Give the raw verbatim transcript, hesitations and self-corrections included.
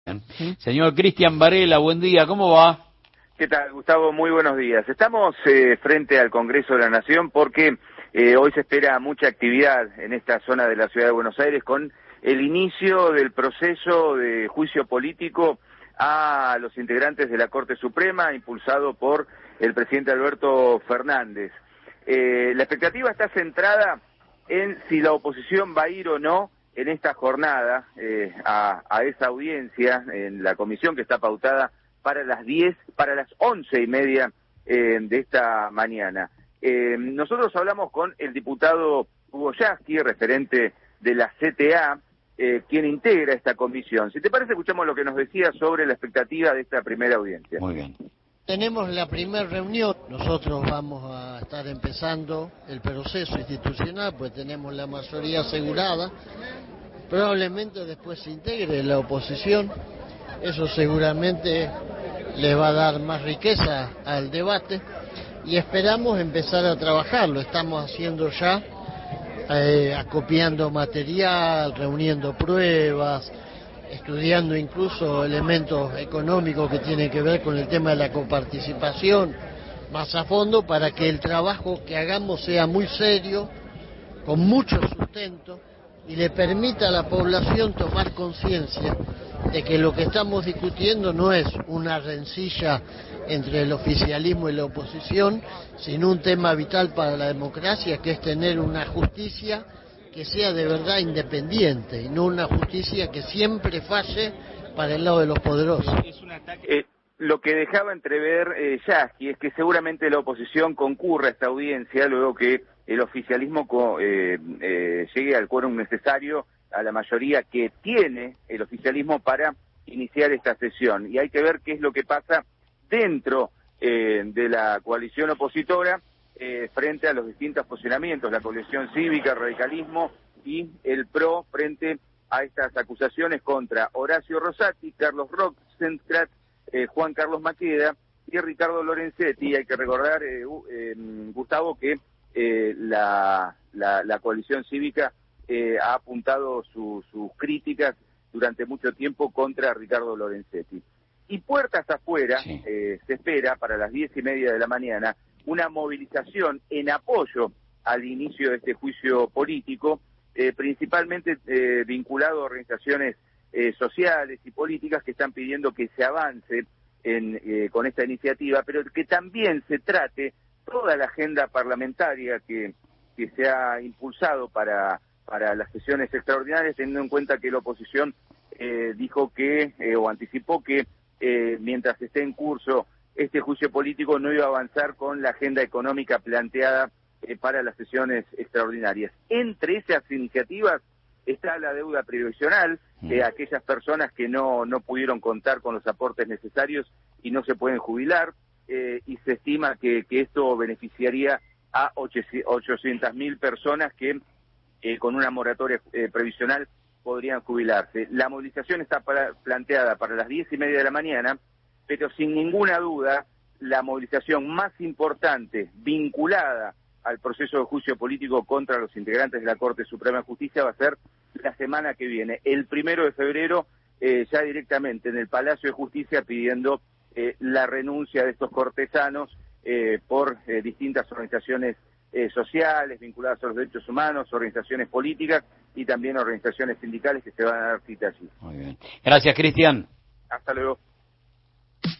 ¿Sí? Señor Cristian Varela, buen día, ¿cómo va? ¿Qué tal, Gustavo? Muy buenos días. Estamos eh, frente al Congreso de la Nación porque eh, hoy se espera mucha actividad en esta zona de la Ciudad de Buenos Aires con el inicio del proceso de juicio político a los integrantes de la Corte Suprema, impulsado por el presidente Alberto Fernández. Eh, la expectativa está centrada en si la oposición va a ir o no en esta jornada eh, a, a esa audiencia en la comisión que está pautada para las diez, para las once y media eh, de esta mañana. Eh, nosotros hablamos con el diputado Hugo Yasky, referente de la C T A, eh, quien integra esta comisión. Si te parece, escuchamos lo que nos decía sobre la expectativa de esta primera audiencia. Muy bien. Tenemos la primera reunión, nosotros vamos a estar empezando el proceso institucional, pues tenemos la mayoría asegurada, probablemente después se integre la oposición, eso seguramente le va a dar más riqueza al debate y esperamos empezar a trabajarlo, estamos haciendo ya, eh, acopiando material, reuniendo pruebas, estudiando incluso elementos económicos que tienen que ver con el tema de la coparticipación más a fondo para que el trabajo que hagamos sea muy serio, con mucho sustento y le permita a la población tomar conciencia de que lo que estamos discutiendo no es una rencilla entre el oficialismo y la oposición, sino un tema vital para la democracia, que es tener una justicia que sea de verdad independiente y no una justicia que siempre falle para el lado de los poderosos. Eh, lo que dejaba entrever eh, Yasky es que seguramente la oposición concurra a esta audiencia luego que el oficialismo co eh, eh, llegue al quórum necesario, a la mayoría que tiene el oficialismo para iniciar esta sesión. Y hay que ver qué es lo que pasa dentro eh, de la coalición opositora, Eh, frente a los distintos posicionamientos, la coalición cívica, el radicalismo y el P R O frente a estas acusaciones contra Horacio Rosati, Carlos Rosenkrantz, eh, Juan Carlos Maqueda y Ricardo Lorenzetti. Hay que recordar, eh, eh, Gustavo, que eh, la, la, la coalición cívica eh, ha apuntado su, sus críticas durante mucho tiempo contra Ricardo Lorenzetti. Y puertas afuera, sí. eh, se espera para las diez y media de la mañana una movilización en apoyo al inicio de este juicio político, eh, principalmente eh, vinculado a organizaciones eh, sociales y políticas que están pidiendo que se avance en, eh, con esta iniciativa, pero que también se trate toda la agenda parlamentaria que, que se ha impulsado para, para las sesiones extraordinarias, teniendo en cuenta que la oposición eh, dijo que, eh, o anticipó que eh, mientras esté en curso este juicio político no iba a avanzar con la agenda económica planteada eh, para las sesiones extraordinarias. Entre esas iniciativas está la deuda previsional de aquellas personas que no, no pudieron contar con los aportes necesarios y no se pueden jubilar, eh, y se estima que, que esto beneficiaría a ochocientas mil personas que eh, con una moratoria eh, previsional podrían jubilarse. La movilización está para, planteada para las diez y media de la mañana, pero sin ninguna duda la movilización más importante vinculada al proceso de juicio político contra los integrantes de la Corte Suprema de Justicia va a ser la semana que viene, el primero de febrero, eh, ya directamente en el Palacio de Justicia pidiendo eh, la renuncia de estos cortesanos eh, por eh, distintas organizaciones eh, sociales vinculadas a los derechos humanos, organizaciones políticas y también organizaciones sindicales que se van a dar cita allí. Muy bien. Gracias, Cristian. Hasta luego.